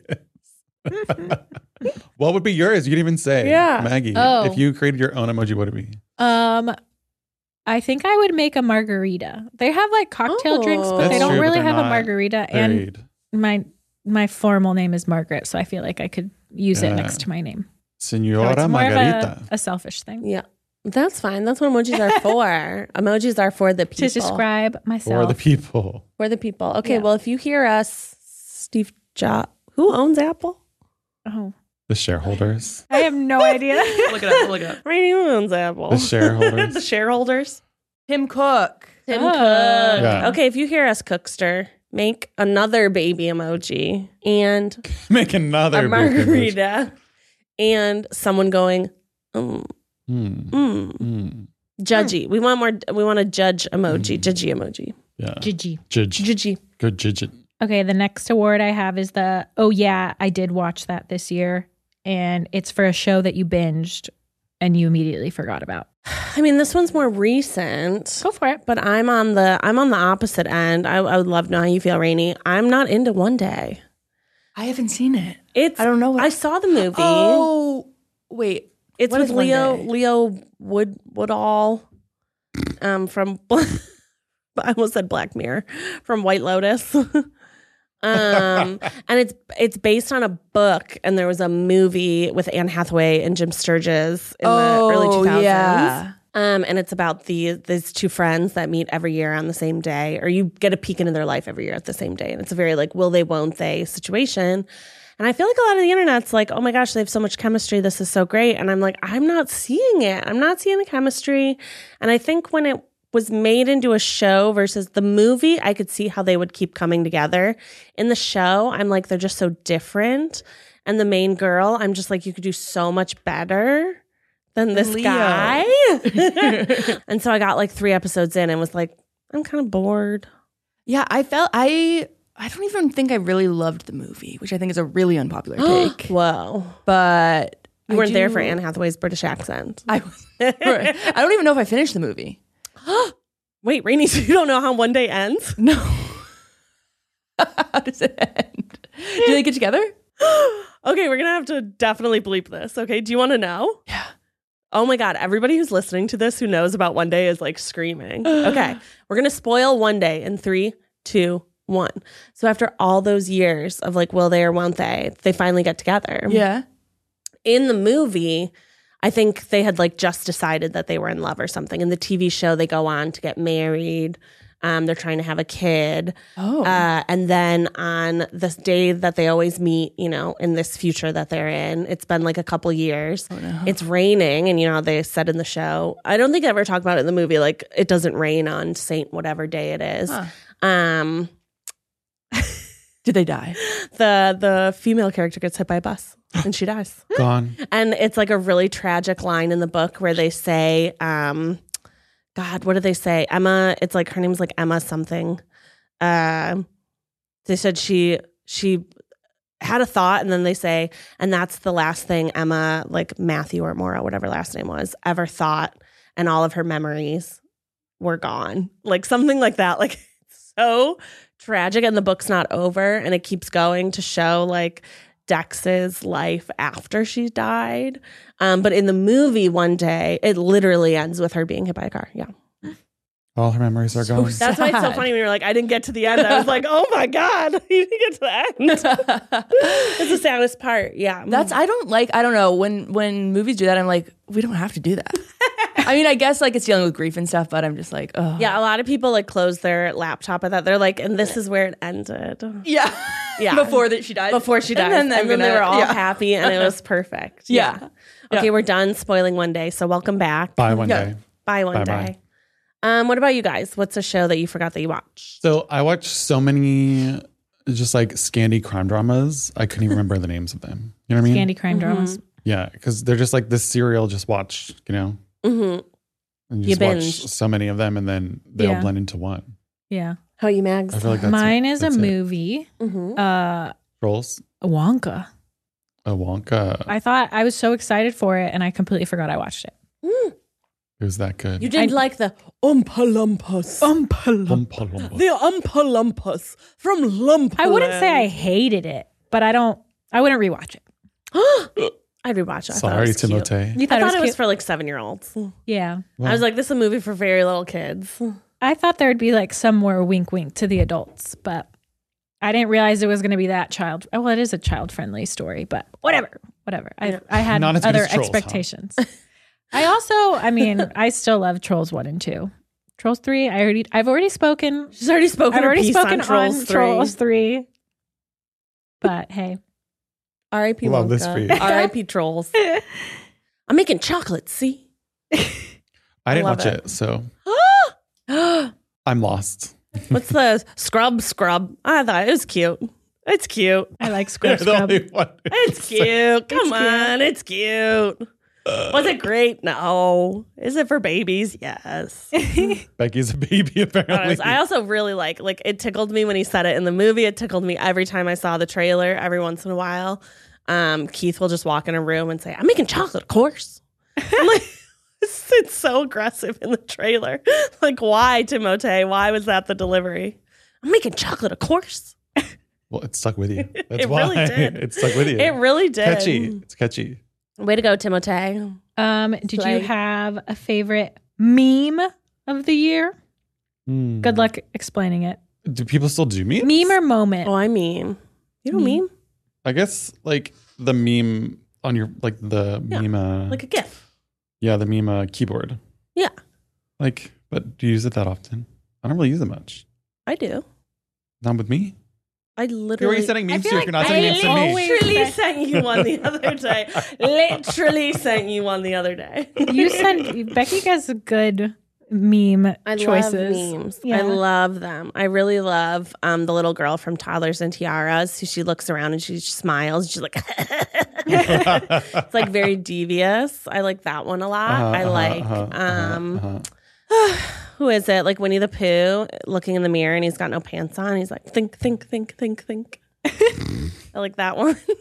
What would be yours? You didn't even say. Yeah. Maggie, Oh. if you created your own emoji, what would it be? Um, I think I would make a margarita. They have like cocktail Oh. drinks, but That's they don't true, but really they're have a not margarita. And Varied. my my formal name is Margaret, so I feel like I could use it Yeah. next to my name. So Senora it's more of Margarita. a, a selfish thing Yeah, that's fine. That's what emojis are for. Emojis are for the people. to describe For myself. the people. For the people. Okay, Yeah. well, if you hear us, Steve Jobs, who owns Apple? oh, The shareholders. I have no idea. Look it up. Look it up. Rainey, who owns Apple? The shareholders. the shareholders. Tim Cook. Tim Oh. Cook. Yeah. Okay, if you hear us, Cookster, make another baby emoji and Make another a big emoji. margarita and someone going, mm, Hmm. mm. Hmm. Judgy. We want more. We want a judge emoji. Mm. Judgy emoji. Yeah. Gigi. Judge. Judgy. Good judge. Okay, the next award I have is the oh yeah, I did watch that this year, and it's for a show that you binged and you immediately forgot about. I mean, this one's more recent. Go for it. But I'm on the I'm on the opposite end. I, I would love to know how you feel, Rainey. I'm not into One Day. I haven't seen it. It's I don't know what. I saw the movie. Oh, wait. it's what with is One Leo Day? Leo Wood Woodall, um, from I almost said Black Mirror, from White Lotus. Um, and it's it's based on a book, and there was a movie with Anne Hathaway and Jim Sturgis in Oh, the early two thousands. yeah. Um, and it's about the these two friends that meet every year on the same day, or you get a peek into their life every year at the same day. And it's a very like will they, won't they situation. And I feel like a lot of the internet's like, oh my gosh, they have so much chemistry. This is so great. And I'm like, I'm not seeing it. I'm not seeing the chemistry. And I think when it was made into a show versus the movie, I could see how they would keep coming together. In the show, I'm like, they're just so different. And the main girl, I'm just like, you could do so much better than this Leo. guy. And so I got like three episodes in and was like, I'm kind of bored. Yeah, I felt I I don't even think I really loved the movie, which I think is a really unpopular take. Whoa. But You I weren't there do- for Anne Hathaway's British accent. I was, I don't even know if I finished the movie. Wait, Rainey, so you don't know how One Day ends? No. How does it end? Do they get together? Okay, we're going to have to definitely bleep this. Okay, do you want to know? Yeah. Oh my God, everybody who's listening to this who knows about One Day is like screaming. Okay, we're going to spoil One Day in three, two, one. So after all those years of like, will they or won't they, they finally get together. Yeah. In the movie, I think they had like just decided that they were in love or something. In the T V show, they go on to get married. Um, they're trying to have a kid. Oh. Uh, and then on this day that they always meet, you know, in this future that they're in, it's been like a couple years. Oh, no. It's raining. And, you know, they said in the show, I don't think I ever talked about it in the movie, like it doesn't rain on Saint whatever day it is. Huh. Um, Did they die? the the female character gets hit by a bus and she dies. Gone. And it's like a really tragic line in the book where they say, um, God, what do they say? Emma, it's like her name's like Emma something. Uh, they said she she had a thought, and then they say, and that's the last thing Emma, like Matthew or Maura, whatever last name was, ever thought, and all of her memories were gone. Like something like that. Like it's so tragic, and the book's not over, and it keeps going to show like Dex's life after she died. Um, but in the movie, One Day, it literally ends with her being hit by a car. Yeah. All her memories are gone. That's why it's so Sad. funny when you're like, I didn't get to the end. I was like, oh my God, you didn't get to the end. It's the saddest part. Yeah. That's I don't like I don't know when when movies do that I'm like we don't have to do that. I mean I guess like it's dealing with grief and stuff, but I'm just like oh yeah, a lot of people like close their laptop at that. They're like, and this is where it ended. yeah Yeah. before that she died Before she died. and then, And then, they're they were gonna- all yeah. happy and it was perfect. Yeah. Yeah. Yeah. Okay, we're done spoiling One Day. So welcome back. Bye one Yeah. day. Bye One Bye-bye. Day. Um, what about you guys? What's a show that you forgot that you watched? So I watched so many just like Scandi crime dramas. I couldn't even remember the names of them. You know what I mean? Scandi crime dramas. Yeah, because they're just like this serial just watch, you know? Mm-hmm. And you You just watch binge. so many of them and then they Yeah. all blend into one. Yeah. How are you, Mags? I feel like that's Mine it. is a That's it. movie. Mm-hmm. Uh, Trolls. Wonka. A Wonka. I thought I was so excited for it, and I completely forgot I watched it. It was that good. You didn't I- like the Oompa Lumpus. Oompa Loompa. The Oompa Lumpus from Lump. I wouldn't say I hated it, but I don't. I wouldn't rewatch it. I'd rewatch it. I thought it Sorry, was cute. Timothée. You I thought, thought it was, cute? for like seven year olds. Yeah. Well, I was like, this is a movie for very little kids. I thought there would be like some more wink, wink to the adults, but I didn't realize it was going to be that child. Oh, well, it is a child friendly story, but whatever, whatever. I I had Not as good other as Trolls, huh? expectations. I also, I mean, I still love Trolls one and two. Trolls three, I already, I've already spoken. She's already spoken. I've her already piece spoken on Trolls on three. Trolls three. But hey, R I P Love this for you. R I P Trolls. I'm making chocolate. See. I didn't love watch it. it, so I'm lost. What's the scrub scrub? I thought it was cute. It's cute. I like Scrub The Scrub. only one- It's cute. Come cute. on, it's cute. Was it great? No. Is it for babies? Yes. Becky's a baby, apparently. I also really like like it tickled me when he said it in the movie. It tickled me every time I saw the trailer. Every once in a while, um, Keith will just walk in a room and say, "I'm making chocolate, of course." I'm like, it's, it's so aggressive in the trailer. Like, why, Timothée? Why was that the delivery? I'm making chocolate, of course. Well, it stuck with you. That's It why really did. it stuck with you. It really did. catchy. It's catchy. Way to go, Timothée. Um, did Slay. you have a favorite meme of the year? Mm. Good luck explaining it. Do people still do memes? Meme or moment? Oh, I meme. You don't Meme. meme? I guess like the meme on your like the Yeah, meme. Uh, Like a GIF. yeah, the meme uh, keyboard. Yeah, Like, but do you use it that often? I don't really use it much. I do. Not with me. I You're literally. already sending memes I to feel you. If you're like not sending I memes to me. literally sent you one the other day. Literally sent you one the other day. You send Becky has good meme I choices. love memes. Yeah. I love them. I really love um, the little girl from Toddlers and Tiaras who she looks around and she smiles. She's like, it's like very devious. I like that one a lot. Uh-huh, I uh-huh, like, uh-huh, um, uh-huh. who is it? Like Winnie the Pooh looking in the mirror and he's got no pants on. He's like, think, think, think, think, think. I like that one. Let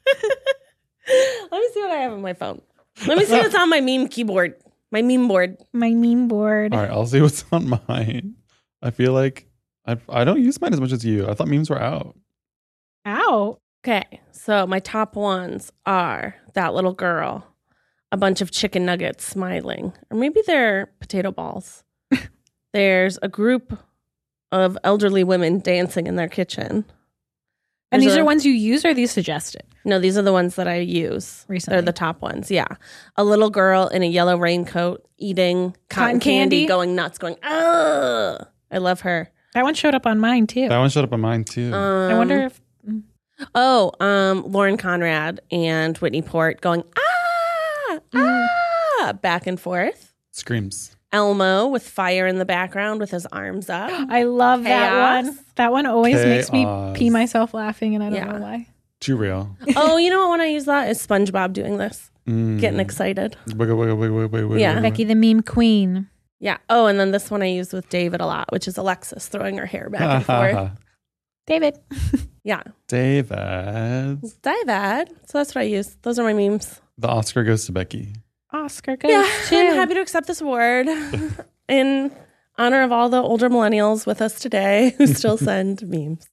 me see what I have on my phone. Let me see what's on my meme keyboard, my meme board. My meme board. All right, I'll see what's on mine. I feel like I I don't use mine as much as you. I thought memes were out. Ow. Okay, so my top ones are that little girl, a bunch of chicken nuggets smiling, or maybe they're potato balls. There's a group of elderly women dancing in their kitchen. And There's these a- are ones you use or these suggested? No, these are the ones that I use. Recently. They're the top ones, yeah. A little girl in a yellow raincoat eating cotton, Cotton candy, candy? going nuts, going, ugh. I love her. That one showed up on mine too. That one showed up on mine too. Um, I wonder if Oh, um, Lauren Conrad and Whitney Port going, ah, ah, back and forth. Screams. Elmo with fire in the background with his arms up. I love that Chaos. one. That one always makes me Chaos. pee myself laughing and I don't Yeah. know why. Too real. Oh, you know what? When I use that is SpongeBob doing this, Mm. getting excited. Wiggle, wiggle, wiggle, wiggle, wiggle, Yeah. wiggle. Becky the meme queen. Yeah. Oh, and then this one I use with David a lot, which is Alexis throwing her hair back and forth. David. Yeah. David. David. So that's what I use. Those are my memes. The Oscar goes to Becky. Oscar goes Yeah. too. I'm happy to accept this award in honor of all the older millennials with us today who still send memes.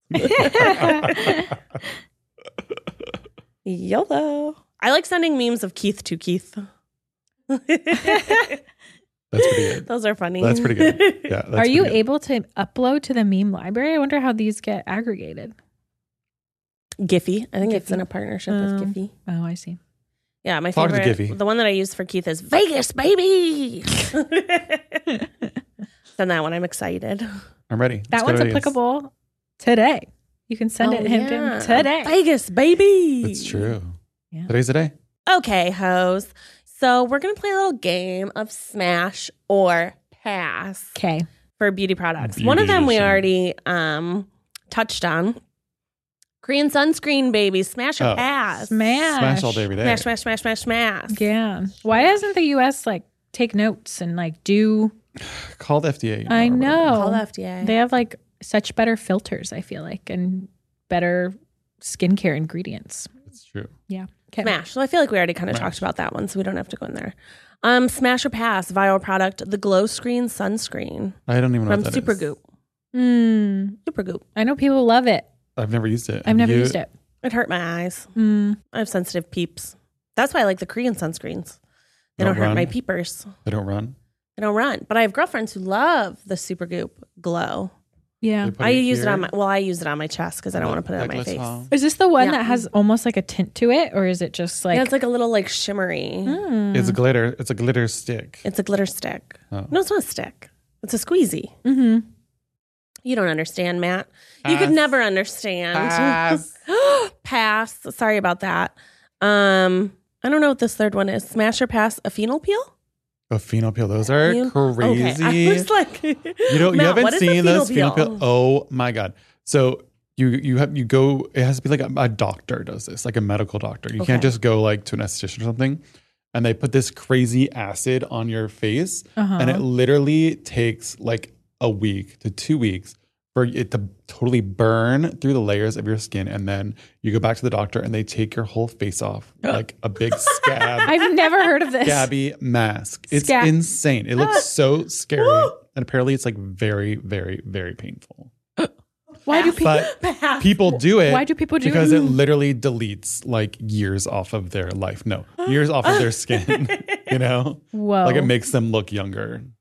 YOLO. I like sending memes of Keith to Keith. That's pretty good. Those are funny. That's pretty good. Yeah. That's Are you pretty good. able to upload to the meme library? I wonder how these get aggregated. Giphy. I think it's Giphy. in a partnership Um, with Giphy. Oh, I see. Yeah, my Talk to favorite. Giphy. The one that I use for Keith is Vegas, baby. Send that one. I'm excited. I'm ready. That Let's go one's to Vegas. applicable today. You can send Oh, it him yeah. to him today. Vegas, baby. It's true. Yeah. Today's the day. Okay, hoes. So we're going to play a little game of smash or pass Okay. for beauty products. Beauty One of them we edition. already um, touched on. Korean sunscreen, baby. Smash or Oh. pass? Smash. Smash all day, every day. Smash, smash, smash, smash, smash. Yeah. Why doesn't the U S like take notes and like do? Call the F D A. I or whatever. know. Call the F D A. They have like such better filters, I feel like, and better skincare ingredients. It's true. Yeah. Okay. Smash. So I feel like we already kind of Smash. talked about that one, so we don't have to go in there. Um, smash or pass, viral product, the Glow Screen Sunscreen I don't even know from what that is. Supergoop. Mm, Supergoop. I know people love it. I've never used it. I've never You- used it. It hurt my eyes. Mm. I have sensitive peeps. That's why I like the Korean sunscreens. They Don't don't, hurt run. my peepers. They don't run. They don't run. But I have girlfriends who love the Supergoop Glow. Yeah. They put I use it here. on my well, I use it on my chest because I don't want to put it on my Like, face. let's, uh, Is this the one Yeah. that has almost like a tint to it, or is it just like? yeah, it's like a little like shimmery. Mm. It's a glitter. It's a glitter stick. It's a glitter stick. Oh. No, it's not a stick. It's a squeezy. Mhm. You don't understand, Matt. You could Pass. never understand. Pass. Pass. Sorry about that. Um, I don't know what this third one is. Smash or pass a phenol peel? A phenol peel. Those are You- crazy. Okay. I was like, You know, you Matt, haven't what is a seen those phenol peel? peel. Oh my god! So you you have you go. It has to be like a, a doctor does this, like a medical doctor. You can't Okay. just go like to an esthetician or something. And they put this crazy acid on your face, Uh-huh. and it literally takes like a week to two weeks for it to totally burn through the layers of your skin, and then you go back to the doctor, and they take your whole face off like a big scab. I've never heard of this. Gabby mask. It's Scab- insane. It looks so scary. And apparently it's like very, very, very painful. Why do people? But people do it. Why do people do because it? it literally deletes like years off of their life. No, years off of their skin. You know? Whoa. Like it makes them look younger.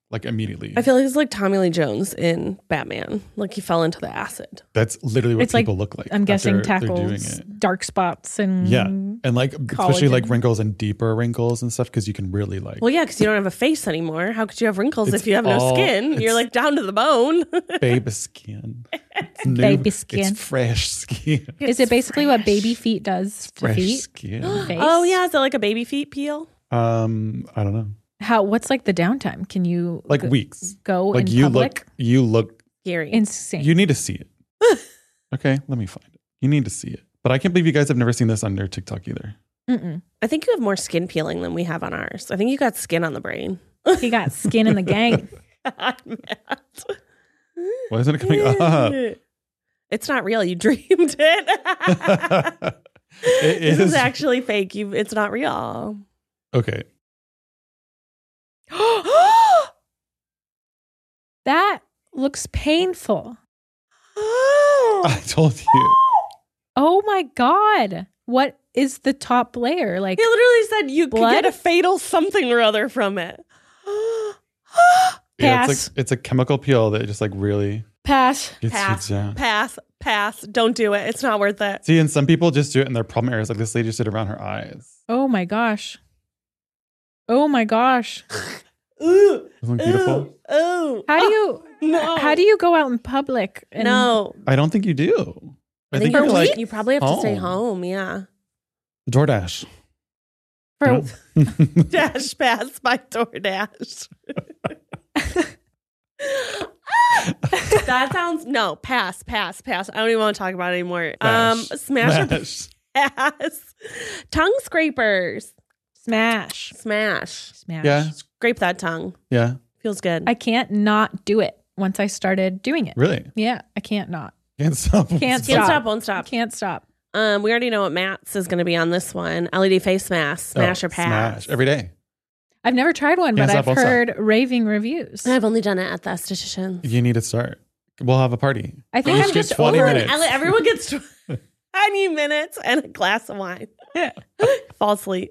like immediately. I feel like it's like Tommy Lee Jones in Batman. Like he fell into the acid. That's literally what It's like, people look like. I'm guessing after they're doing tackles it. dark spots and Yeah, and like especially like collagen. wrinkles and deeper wrinkles and stuff because you can really like Well, yeah, because you don't have a face anymore. How could you have wrinkles It's if you have no all- skin? You're it's- like down to the bone. baby skin. It's new, Baby skin. It's fresh skin. Is it basically what baby feet does to Fresh feet? skin. Face? Oh yeah, is it like a baby feet peel? Um, I don't know. How? What's like the downtime? Can you Like go, weeks. go Like in you public? look. You look. Scary. Insane. You need to see it. Okay, let me find it. You need to see it. But I can't believe you guys have never seen this on their TikTok either. Mm-mm. I think you have more skin peeling than we have on ours. I think you got skin on the brain. He got skin in the gang. God, Matt. Why isn't it coming up? It's not real. You dreamed it. It This is is actually fake. You, it's not real. Okay. That looks painful. I told you. Oh my god! What is the top layer like? He literally said you Blood? could get a fatal something or other from it. Yeah, Pass. it's like it's a chemical peel that just like really Pass. gets Pass. you down. Pass. Pass. Don't do it. It's not worth it. See, and some people just do it in their problem areas. Like this lady just did it around her eyes. Oh my gosh. Oh my gosh. Ooh. Isn't it beautiful? Ooh. Ooh. How do you? No. How do you go out in public? And No. I don't think you do. I, I think, think you're you're like you probably have to stay home. home. Yeah. DoorDash. For, You know? Dash pass by DoorDash. That sounds no pass, pass, pass. I don't even want to talk about it anymore. Um, Smash. smash or Smash. pass. Tongue scrapers. smash. Smash. Smash. Yeah. Scrape that tongue. Yeah. Feels good. I can't not do it once I started doing it. Really? Yeah, I can't not. Can't stop. Can't Can't stop. stop, won't stop. Can't stop. Um, we already know what Matt's is going to be on this one. L E D face mask, smash Oh, or pass. Smash every day. I've never tried one, Can't but stop, I've won't stop. heard raving reviews. I've only done it at the esthetician. You need to start. We'll have a party. I think You I'm get just twenty over minutes. it. Everyone gets twenty minutes and a glass of wine. Fall asleep.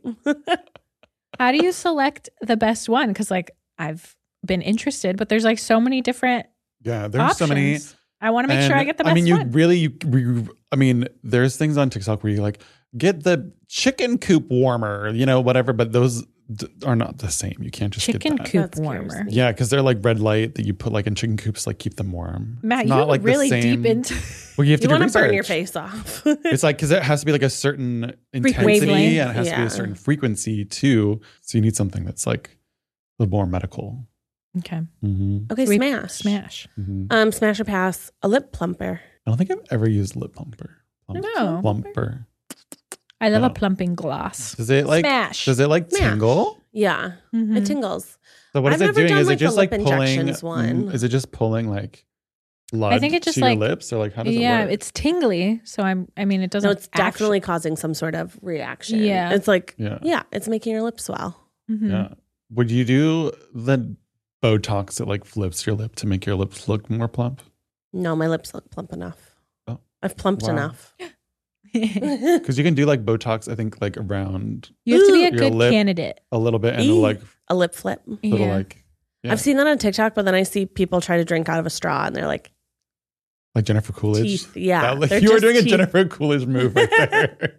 How do you select the best one? Because like I've been interested, but there's like so many different Yeah, there's options. so many. I want to make sure And, I get the best I mean, you one. really, you, you. I mean, there's things on TikTok where you like get the chicken coop warmer, you know, whatever. But those d- are not the same. You can't just Chicken get that. coop That scares warmer. me. Yeah, because they're like red light that you put like in chicken coops, to, like keep them warm. Matt, It's you're not like the really same- deep into. Well, you have to You do want to burn your research. face off. It's like because it has to be like a certain intensity wavelength. and it has to be Yeah. a certain frequency too. So you need something that's like a little more medical. Okay. Mm-hmm. Okay, Sweet smash. Smash. Mm-hmm. Um, smash or pass, a lip plumper. I don't think I've ever used lip plumper. Plump- No. Plumper. I love No. a plumping gloss. Does it like? Smash. Does it like Smash. tingle? Yeah, Mhm. it tingles. So what I've is it never doing? done, Is like, it the just like lip pulling? injections one. Is it just pulling like blood? I think it just, to like- your lips, or like how does Yeah, it work? it's tingly. So I'm. I mean, it doesn't. No, it's actu- definitely causing some sort of reaction. Yeah. It's like, Yeah. yeah, it's making your lips swell. Mhm. Yeah. Would you do the Botox that like flips your lip to make your lips look more plump? No, my lips look plump enough. Oh. I've plumped Wow. enough. Because you can do like Botox, I think, like around You have to be a Your good lip- candidate. a little bit, and it'll, Eee. like A lip flip. little Yeah. like yeah. I've seen that on TikTok, but then I see people try to drink out of a straw and they're like, like Jennifer Coolidge. teeth. Yeah. That- like, they're you were just doing a teeth. Jennifer Coolidge move right there.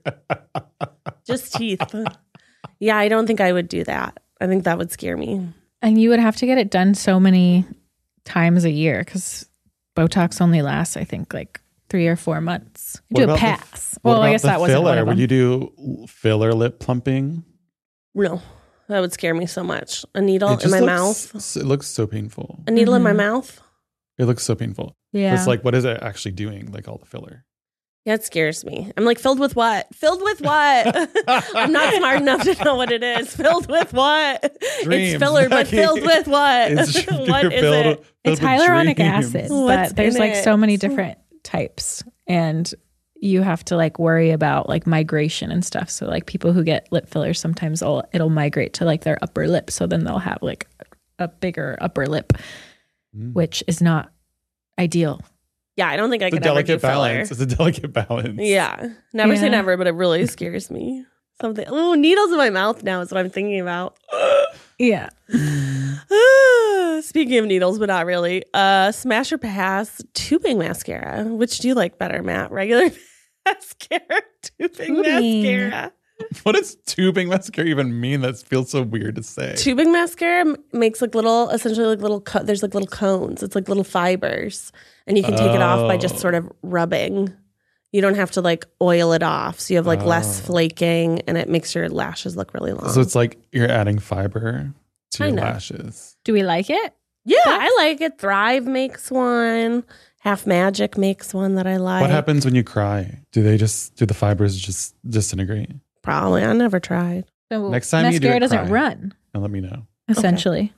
Just teeth. Yeah, I don't think I would do that. I think that would scare me. And you would have to get it done so many times a year because Botox only lasts, I think, like three or four months. You What do a about the- pass. What well, I about guess the that wasn't filler. one of Would them. you do filler lip plumping? No, that would scare me so much. A needle It in just my looks- mouth. It looks so painful. A needle in my Mhm. mouth. It looks so painful. yeah. It's like, what is it actually doing? Like all the filler. Yeah, it scares me. I'm like, filled with what? Filled with what? I'm not smart enough to know what it is. Filled with what? Dreams, It's filler, but Becky. filled with what? It's what you're is filled- it? filled it's with hyaluronic dreams. acid, What's but there's in like so it? many different types. And you have to like worry about like migration and stuff. So like people who get lip fillers, sometimes it'll, it'll migrate to like their upper lip. So then they'll have like a bigger upper lip, Mm. which is not ideal. Yeah, I don't think I It's a could ever do delicate filler. balance. It's a delicate balance. Yeah, never say Yeah. never, but it really scares me. Something. Oh, needles in my mouth now is what I'm thinking about. Yeah. Uh, speaking of needles, but not really. Uh, smash or pass tubing mascara. Which do you like better, Matt? Regular mascara, tubing, Tubing. mascara. What does tubing mascara even mean? That feels so weird to say. Tubing mascara m- makes like little, essentially like little, co- there's like little cones. It's like little fibers. And you can take it off by just Oh. sort of rubbing. You don't have to like oil it off. So you have like less Oh. flaking and it makes your lashes look really long. So it's like you're adding fiber to your Kinda. lashes. Do we like it? yeah, I like it. Thrive makes one. Half Magic makes one that I like. What happens when you cry? Do they just do the fibers just disintegrate? Probably. I never tried. So Next time you do mascara it, doesn't cry. run, And let me know. essentially.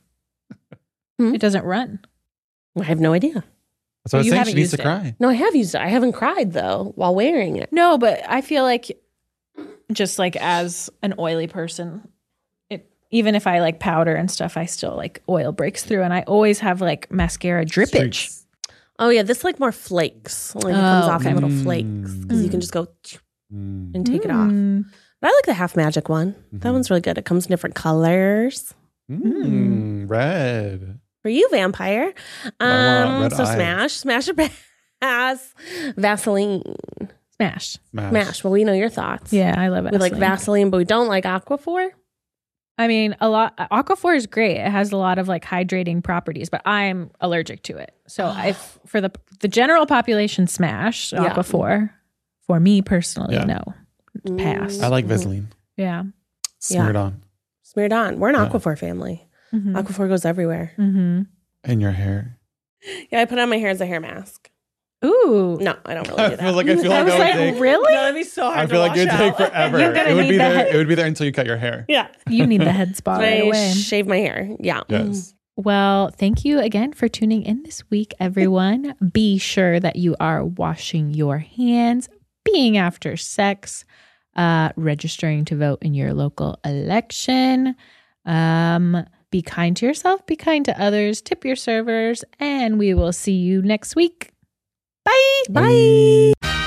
Hmm? It doesn't run. I have no idea. That's what I was You saying. haven't She needs used to it. cry. No, I have used it. I haven't cried though while wearing it. No, but I feel like just like as an oily person, it even if I like powder and stuff, I still like oil breaks through, and I always have like mascara drippage. Streaks. Oh yeah, this like more flakes. Like it comes Oh, off okay. in little Mm. flakes because you can just go Mm. and take it off. Mm. But I like the Half Magic one. That Mhm. one's really good. It comes in different colors. Mm. Red. For you, vampire. I want Um, red so eyes. smash, smash or pass, Vaseline, Smash. Smash. smash. Well, we know your thoughts. Yeah, I love it. we like Vaseline, but we don't like Aquaphor. I mean, a lot. Aquaphor is great. It has a lot of like hydrating properties, but I'm allergic to it. So if for the the general population, smash Yeah. Aquaphor. For me personally, Yeah. no, pass. I like Mhm. Vaseline. Yeah. Smear it Yeah. on. Smeared on. We're an Yeah. Aquaphor family. Mm-hmm. Aquaphor goes everywhere. Mm-hmm. In your hair. Yeah, I put it on my hair as a hair mask. Ooh. No, I don't really I do that. feel like I feel I like was I would like, take. really? No, that'd be so hard I to feel like wash it'd take out. forever. You're gonna It would need be the there. head- It would be there until you cut your hair. Yeah. You need the head spa right I away. shave my hair. Yeah. Yes. Well, thank you again for tuning in this week, everyone. Be sure that you are washing your hands, being after sex, uh, registering to vote in your local election. Um, be kind to yourself, be kind to others, tip your servers, and we will see you next week. Bye. Bye.